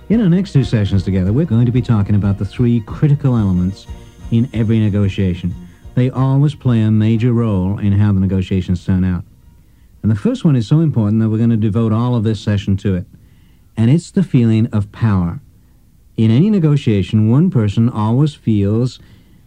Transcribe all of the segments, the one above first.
In our next two sessions together, we're going to be talking about the three critical elements in every negotiation. They always play a major role in how the negotiations turn out. And the first one is so important that we're going to devote all of this session to it. And it's the feeling of power. In any negotiation, one person always feels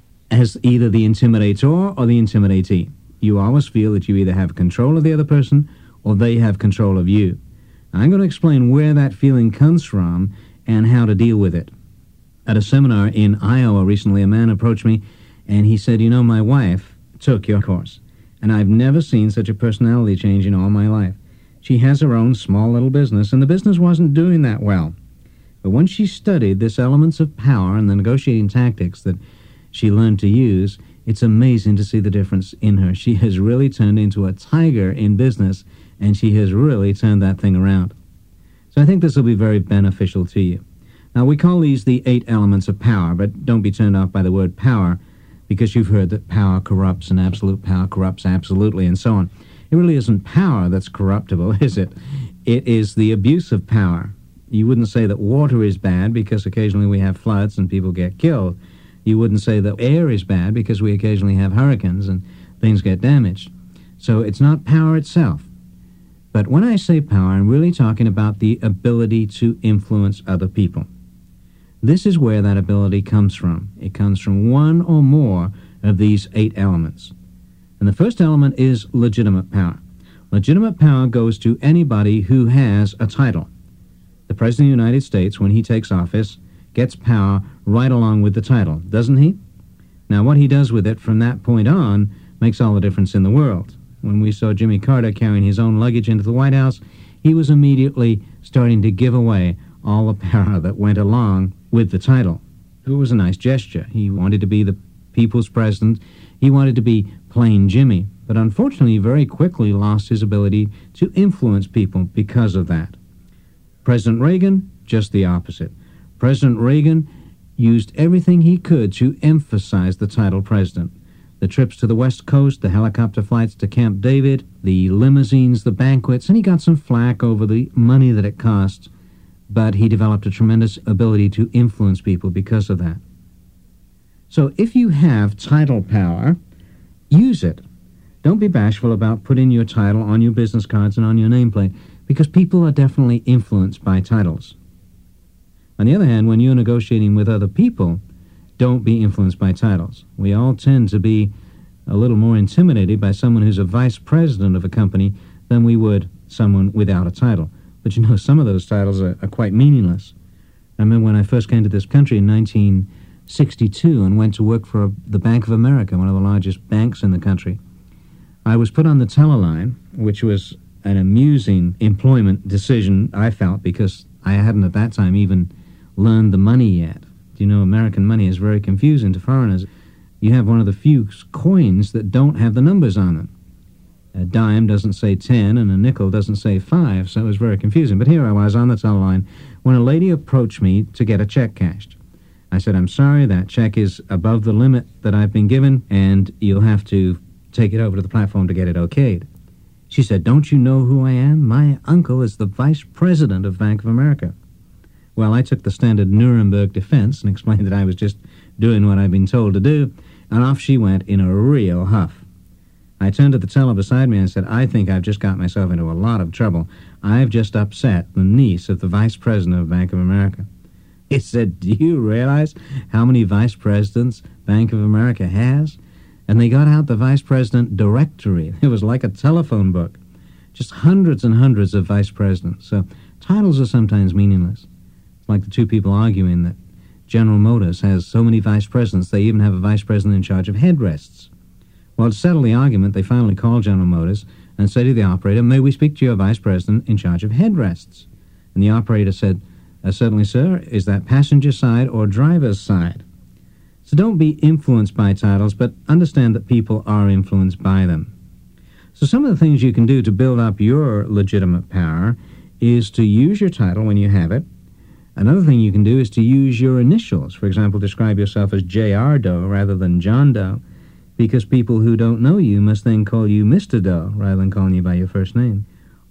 as either the intimidator or the intimidatee. You always feel that you either have control of the other person or they have control of you. I'm going to explain where that feeling comes from and how to deal with it. At a seminar in Iowa recently, a man approached me and he said, my wife took your course, and I've never seen such a personality change in all my life. She has her own small little business, and the business wasn't doing that well. But when she studied this elements of power and the negotiating tactics that she learned to use, it's amazing to see the difference in her. She has really turned into a tiger in business, and she has really turned that thing around. So I think this will be very beneficial to you. Now, we call these the 8 elements of power, but don't be turned off by the word power, because you've heard that power corrupts and absolute power corrupts absolutely and so on. It really isn't power that's corruptible, is it? It is the abuse of power. You wouldn't say that water is bad because occasionally we have floods and people get killed. You wouldn't say that air is bad because we occasionally have hurricanes and things get damaged. So it's not power itself. But when I say power, I'm really talking about the ability to influence other people. This is where that ability comes from. It comes from one or more of these 8 elements. And the first element is legitimate power. Legitimate power goes to anybody who has a title. The President of the United States, when he takes office, gets power right along with the title, doesn't he? Now, what he does with it from that point on makes all the difference in the world. When we saw Jimmy Carter carrying his own luggage into the White House, he was immediately starting to give away all the power that went along with the title. It was a nice gesture. He wanted to be the people's president. He wanted to be plain Jimmy. But unfortunately, he very quickly lost his ability to influence people because of that. President Reagan, just the opposite. President Reagan used everything he could to emphasize the title president. The trips to the West Coast, the helicopter flights to Camp David, the limousines, the banquets, and he got some flack over the money that it cost, but he developed a tremendous ability to influence people because of that. So if you have title power, use it. Don't be bashful about putting your title on your business cards and on your nameplate, because people are definitely influenced by titles. On the other hand, when you're negotiating with other people, don't be influenced by titles. We all tend to be a little more intimidated by someone who's a vice president of a company than we would someone without a title. But some of those titles are quite meaningless. I remember when I first came to this country in 1962 and went to work for the Bank of America, one of the largest banks in the country. I was put on the teller line, which was an amusing employment decision, I felt, because I hadn't at that time even learned the money yet. American money is very confusing to foreigners. You have one of the few coins that don't have the numbers on them. A dime doesn't say 10, and a nickel doesn't say 5, so it was very confusing. But here I was on the teller line when a lady approached me to get a check cashed. I said, "I'm sorry, that check is above the limit that I've been given, and you'll have to take it over to the platform to get it okayed." She said, "Don't you know who I am? My uncle is the vice president of Bank of America." Well, I took the standard Nuremberg defense and explained that I was just doing what I'd been told to do, and off she went in a real huff. I turned to the teller beside me and said, "I think I've just got myself into a lot of trouble. I've just upset the niece of the vice president of Bank of America." He said, "Do you realize how many vice presidents Bank of America has?" And they got out the vice president directory. It was like a telephone book. Just hundreds and hundreds of vice presidents. So titles are sometimes meaningless. It's like the two people arguing that General Motors has so many vice presidents, they even have a vice president in charge of headrests. Well, to settle the argument, they finally called General Motors and said to the operator, "May we speak to your vice president in charge of headrests?" And the operator said, "Certainly, sir. Is that passenger side or driver's side?" So don't be influenced by titles, but understand that people are influenced by them. So some of the things you can do to build up your legitimate power is to use your title when you have it. Another thing you can do is to use your initials. For example, describe yourself as J.R. Doe rather than John Doe, because people who don't know you must then call you Mr. Doe rather than calling you by your first name.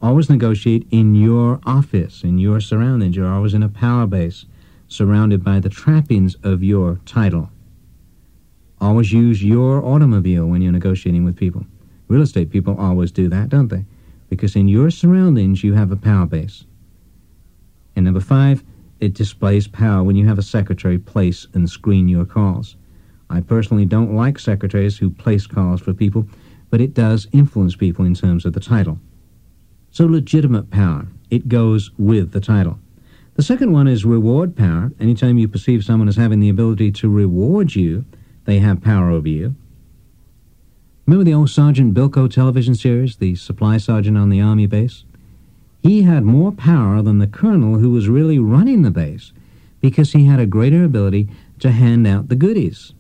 Always negotiate in your office, in your surroundings. You're always in a power base, surrounded by the trappings of your title. Always use your automobile when you're negotiating with people. Real estate people always do that, don't they? Because in your surroundings, you have a power base. And number 5, it displays power when you have a secretary place and screen your calls. I personally don't like secretaries who place calls for people, but it does influence people in terms of the title. So legitimate power, it goes with the title. The second one is reward power. Anytime you perceive someone as having the ability to reward you, they have power over you. Remember the old Sergeant Bilko television series, the supply sergeant on the Army base? He had more power than the colonel who was really running the base because he had a greater ability to hand out the goodies.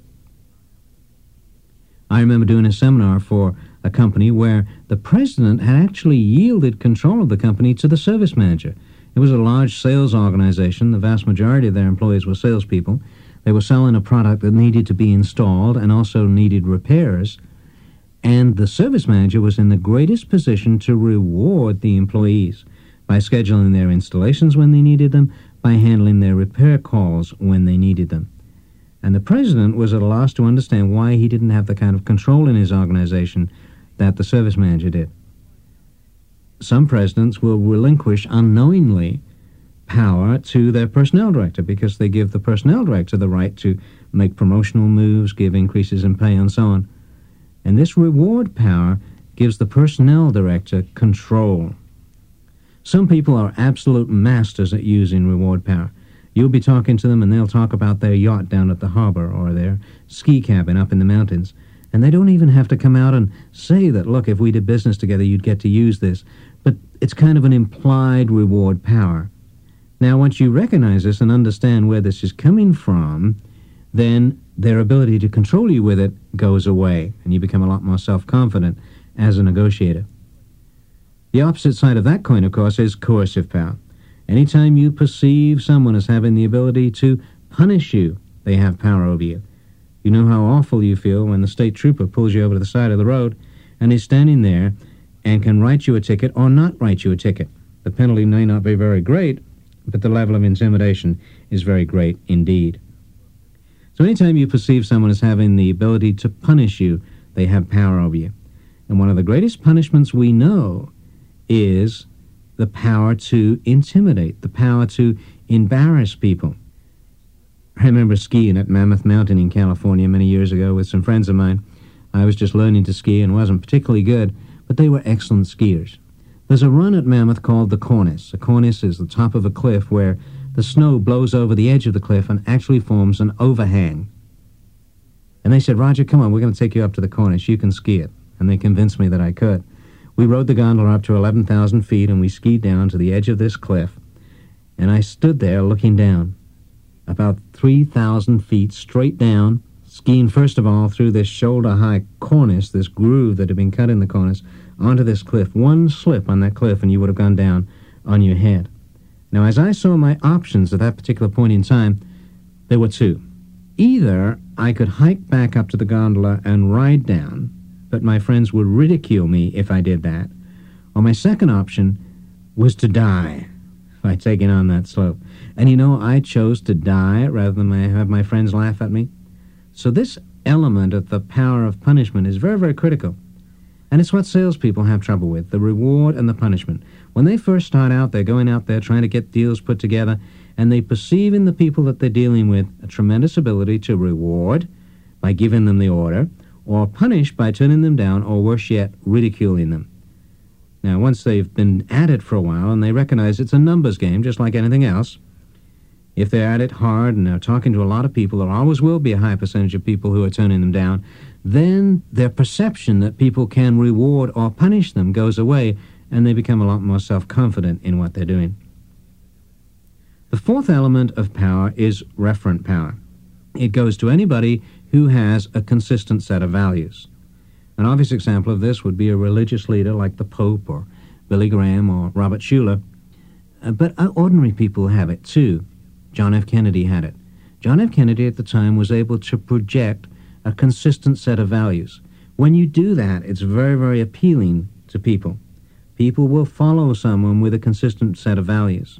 I remember doing a seminar for a company where the president had actually yielded control of the company to the service manager. It was a large sales organization. The vast majority of their employees were salespeople. They were selling a product that needed to be installed and also needed repairs. And the service manager was in the greatest position to reward the employees by scheduling their installations when they needed them, by handling their repair calls when they needed them. And the president was at a loss to understand why he didn't have the kind of control in his organization that the service manager did. Some presidents will relinquish unknowingly power to their personnel director because they give the personnel director the right to make promotional moves, give increases in pay, and so on. And this reward power gives the personnel director control. Some people are absolute masters at using reward power. You'll be talking to them and they'll talk about their yacht down at the harbor or their ski cabin up in the mountains. And they don't even have to come out and say that, look, if we did business together, you'd get to use this. But it's kind of an implied reward power. Now, once you recognize this and understand where this is coming from, then their ability to control you with it goes away, and you become a lot more self-confident as a negotiator. The opposite side of that coin, of course, is coercive power. Anytime you perceive someone as having the ability to punish you, they have power over you. You know how awful you feel when the state trooper pulls you over to the side of the road and is standing there and can write you a ticket or not write you a ticket. The penalty may not be very great, but the level of intimidation is very great indeed. So anytime you perceive someone as having the ability to punish you, they have power over you. And one of the greatest punishments we know is the power to intimidate, the power to embarrass people. I remember skiing at Mammoth Mountain in California many years ago with some friends of mine. I was just learning to ski and wasn't particularly good, but they were excellent skiers. There's a run at Mammoth called the Cornice. A cornice is the top of a cliff where the snow blows over the edge of the cliff and actually forms an overhang. And they said, Roger, come on, we're going to take you up to the Cornice. You can ski it. And they convinced me that I could. We rode the gondola up to 11,000 feet, and we skied down to the edge of this cliff. And I stood there looking down, about 3,000 feet straight down, skiing first of all through this shoulder-high cornice, this groove that had been cut in the cornice, onto this cliff. One slip on that cliff and you would have gone down on your head. Now, as I saw my options at that particular point in time, there were two. Either I could hike back up to the gondola and ride down, but my friends would ridicule me if I did that, or my second option was to die by taking on that slope. And you know, I chose to die rather than have my friends laugh at me. So this element of the power of punishment is very, very critical. And it's what salespeople have trouble with, the reward and the punishment. When they first start out, they're going out there trying to get deals put together, and they perceive in the people that they're dealing with a tremendous ability to reward by giving them the order, or punish by turning them down, or worse yet, ridiculing them. Now, once they've been at it for a while and they recognize it's a numbers game, just like anything else, if they're at it hard and they're talking to a lot of people, there always will be a high percentage of people who are turning them down, then their perception that people can reward or punish them goes away, and they become a lot more self-confident in what they're doing. The fourth element of power is referent power. It goes to anybody who has a consistent set of values. An obvious example of this would be a religious leader like the Pope or Billy Graham or Robert Schuller. But ordinary people have it too. John F. Kennedy had it. John F. Kennedy at the time was able to project a consistent set of values. When you do that, it's very, very appealing to people. People will follow someone with a consistent set of values.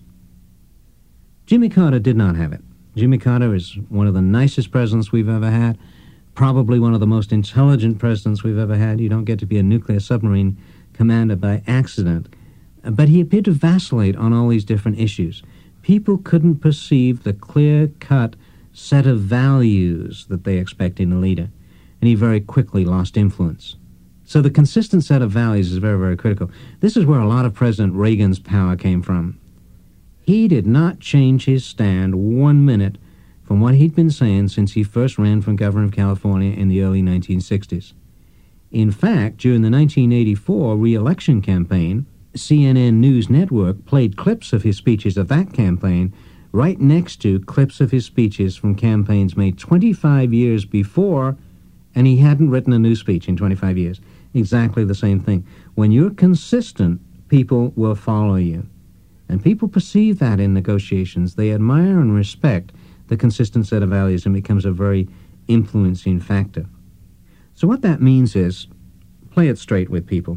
Jimmy Carter did not have it. Jimmy Carter is one of the nicest presidents we've ever had, probably one of the most intelligent presidents we've ever had. You don't get to be a nuclear submarine commander by accident. But he appeared to vacillate on all these different issues. People couldn't perceive the clear-cut set of values that they expect in a leader, and he very quickly lost influence. So the consistent set of values is very, very critical. This is where a lot of President Reagan's power came from. He did not change his stand 1 minute from what he'd been saying since he first ran for governor of California in the early 1960s. In fact, during the 1984 re-election campaign, CNN News Network played clips of his speeches of that campaign right next to clips of his speeches from campaigns made 25 years before, and he hadn't written a new speech in 25 years. Exactly the same thing. When you're consistent, people will follow you. And people perceive that in negotiations. They admire and respect the consistent set of values, and becomes a very influencing factor. So what that means is, play it straight with people.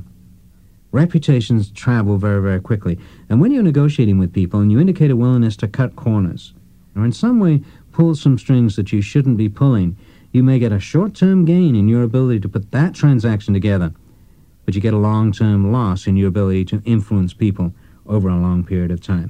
Reputations travel very, very quickly. And when you're negotiating with people and you indicate a willingness to cut corners, or in some way pull some strings that you shouldn't be pulling, you may get a short-term gain in your ability to put that transaction together, but you get a long-term loss in your ability to influence people over a long period of time.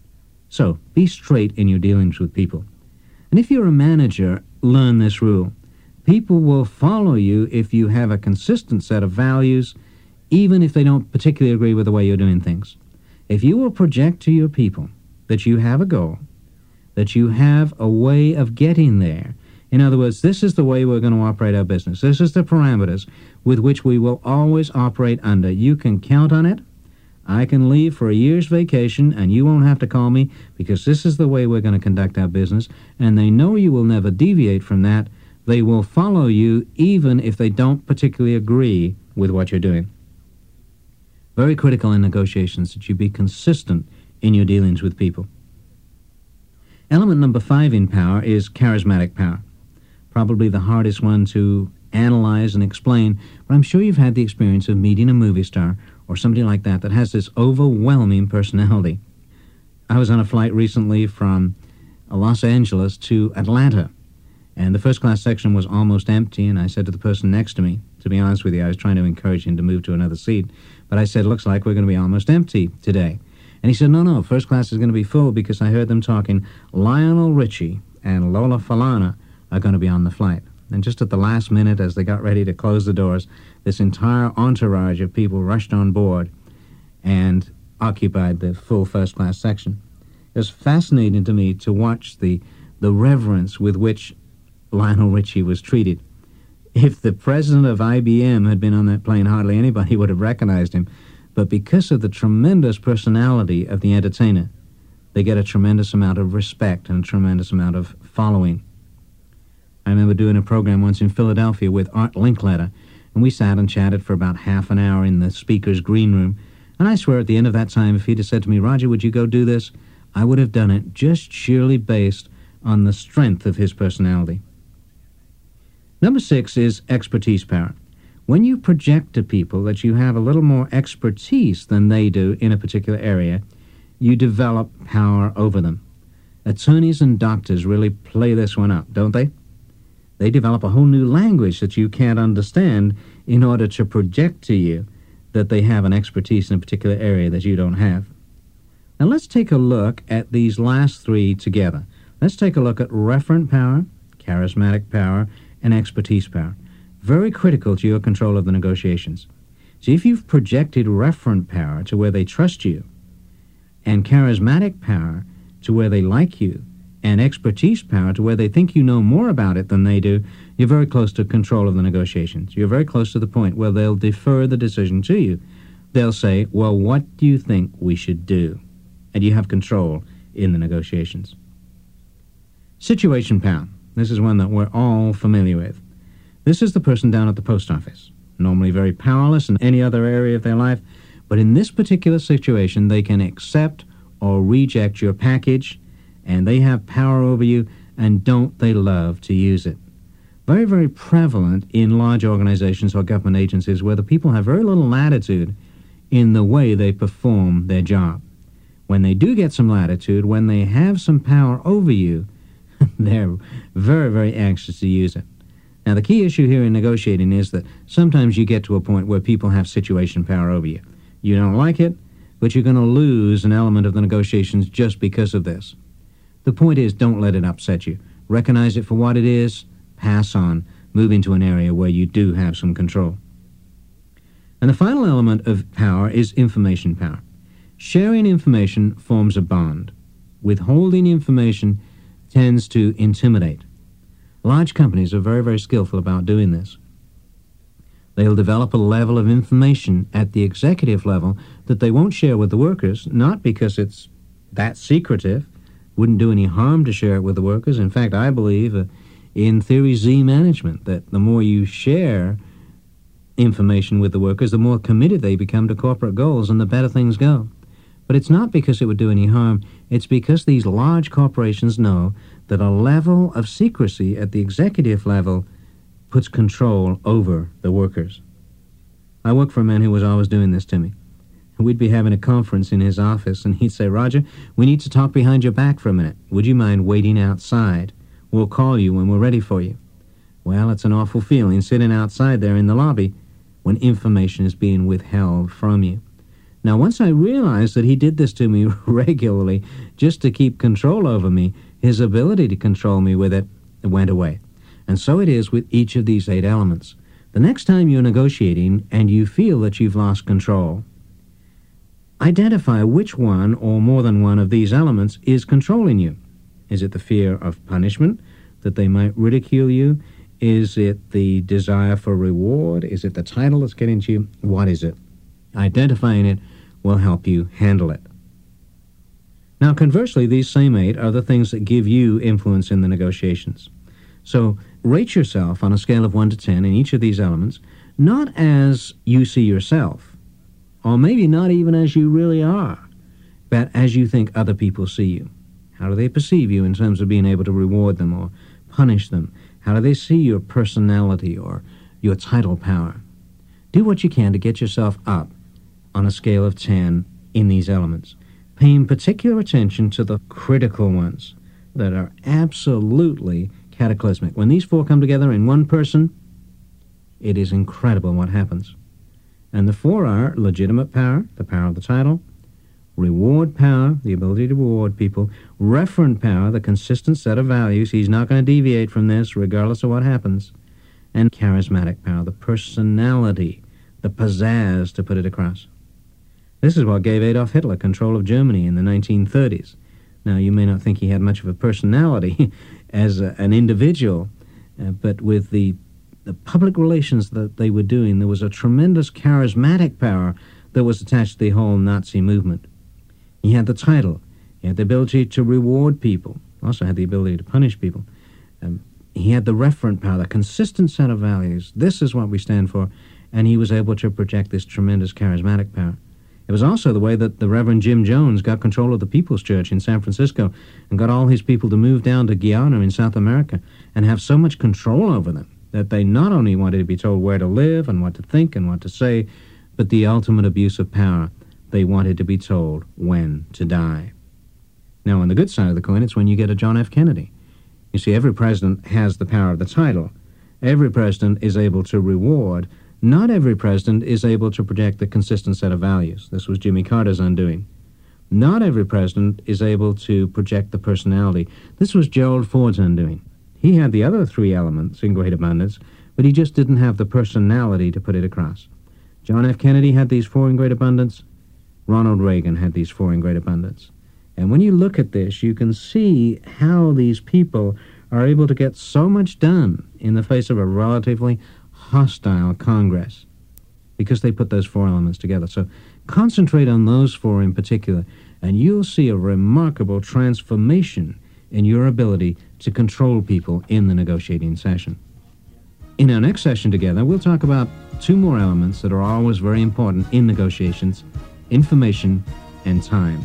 So, be straight in your dealings with people. And if you're a manager, learn this rule. People will follow you if you have a consistent set of values, even if they don't particularly agree with the way you're doing things. If you will project to your people that you have a goal, that you have a way of getting there, in other words, this is the way we're going to operate our business, this is the parameters with which we will always operate under, you can count on it. I can leave for a year's vacation and you won't have to call me because this is the way we're going to conduct our business, and they know you will never deviate from that. They will follow you even if they don't particularly agree with what you're doing. Very critical in negotiations that you be consistent in your dealings with people. Element number 5 in power is charismatic power. Probably the hardest one to analyze and explain, but I'm sure you've had the experience of meeting a movie star or somebody like that that has this overwhelming personality. I was on a flight recently from Los Angeles to Atlanta, and the first-class section was almost empty, and I said to the person next to me, to be honest with you, I was trying to encourage him to move to another seat, but I said, looks like we're going to be almost empty today. And he said, no, first class is going to be full because I heard them talking. Lionel Richie and Lola Falana are going to be on the flight. And just at the last minute, as they got ready to close the doors, this entire entourage of people rushed on board and occupied the full first-class section. It was fascinating to me to watch the reverence with which Lionel Richie was treated. If the president of IBM had been on that plane, hardly anybody would have recognized him. But because of the tremendous personality of the entertainer, they get a tremendous amount of respect and a tremendous amount of following. I remember doing a program once in Philadelphia with Art Linkletter, and we sat and chatted for about half an hour in the speaker's green room. And I swear at the end of that time, if he'd have said to me, Roger, would you go do this? I would have done it just sheerly based on the strength of his personality. Number 6 is expertise power. When you project to people that you have a little more expertise than they do in a particular area, you develop power over them. Attorneys and doctors really play this one up, don't they? They develop a whole new language that you can't understand in order to project to you that they have an expertise in a particular area that you don't have. Now let's take a look at these last 3 together. Let's take a look at referent power, charismatic power, and expertise power. Very critical to your control of the negotiations. See, if you've projected referent power to where they trust you, and charismatic power to where they like you, and expertise power to where they think you know more about it than they do, you're very close to control of the negotiations. You're very close to the point where they'll defer the decision to you. They'll say, well, what do you think we should do? And you have control in the negotiations. Situation power. This is one that we're all familiar with. This is the person down at the post office, normally very powerless in any other area of their life, but in this particular situation, they can accept or reject your package, and they have power over you, and don't they love to use it? Very, very prevalent in large organizations or government agencies where the people have very little latitude in the way they perform their job. When they do get some latitude, when they have some power over you, they're very, very anxious to use it. Now, the key issue here in negotiating is that sometimes you get to a point where people have situation power over you. You don't like it, but you're going to lose an element of the negotiations just because of this. The point is, don't let it upset you. Recognize it for what it is, pass on, move into an area where you do have some control. And the final element of power is information power. Sharing information forms a bond. Withholding information tends to intimidate. Large companies are very, very skillful about doing this. They'll develop a level of information at the executive level that they won't share with the workers, not because it's that secretive, wouldn't do any harm to share it with the workers. In fact, I believe in theory Z management, that the more you share information with the workers, the more committed they become to corporate goals and the better things go. But it's not because it would do any harm. It's because these large corporations know that a level of secrecy at the executive level puts control over the workers. I worked for a man who was always doing this to me. We'd be having a conference in his office, and he'd say, "Roger, we need to talk behind your back for a minute. Would you mind waiting outside? We'll call you when we're ready for you." Well, it's an awful feeling sitting outside there in the lobby when information is being withheld from you. Now, once I realized that he did this to me regularly just to keep control over me, his ability to control me with it went away. And so it is with each of these 8 elements. The next time you're negotiating and you feel that you've lost control, identify which one or more than one of these elements is controlling you. Is it the fear of punishment, that they might ridicule you? Is it the desire for reward? Is it the title that's getting to you? What is it? Identifying it will help you handle it. Now, conversely, these same 8 are the things that give you influence in the negotiations. So rate yourself on a scale of 1 to 10 in each of these elements, not as you see yourself, or maybe not even as you really are, but as you think other people see you. How do they perceive you in terms of being able to reward them or punish them? How do they see your personality or your title power? Do what you can to get yourself up on a scale of 10 in these elements, paying particular attention to the critical ones that are absolutely cataclysmic. When these 4 come together in one person, it is incredible what happens. And the 4 are legitimate power, the power of the title; reward power, the ability to reward people; referent power, the consistent set of values, he's not going to deviate from this regardless of what happens; and charismatic power, the personality, the pizzazz to put it across. This is what gave Adolf Hitler control of Germany in the 1930s. Now, you may not think he had much of a personality as an individual, but with the public relations that they were doing, there was a tremendous charismatic power that was attached to the whole Nazi movement. He had the title. He had the ability to reward people. Also had the ability to punish people. He had the referent power, the consistent set of values. This is what we stand for. And he was able to project this tremendous charismatic power. It was also the way that the Reverend Jim Jones got control of the People's Church in San Francisco and got all his people to move down to Guyana in South America and have so much control over them that they not only wanted to be told where to live and what to think and what to say, but the ultimate abuse of power, they wanted to be told when to die. Now, on the good side of the coin, it's when you get a John F. Kennedy. You see, every president has the power of the title. Every president is able to reward. Not every president is able to project the consistent set of values. This was Jimmy Carter's undoing. Not every president is able to project the personality. This was Gerald Ford's undoing. He had the other 3 elements in great abundance, but he just didn't have the personality to put it across. John F. Kennedy had these 4 in great abundance. Ronald Reagan had these 4 in great abundance. And when you look at this, you can see how these people are able to get so much done in the face of a relatively hostile Congress because they put those 4 elements together. So concentrate on those 4 in particular, and you'll see a remarkable transformation in your ability to control people in the negotiating session. In our next session together, we'll talk about 2 more elements that are always very important in negotiations: information and time.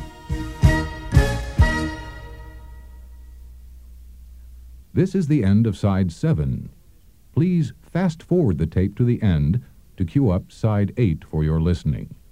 This is the end of Side 7. Please fast forward the tape to the end to cue up Side 8 for your listening.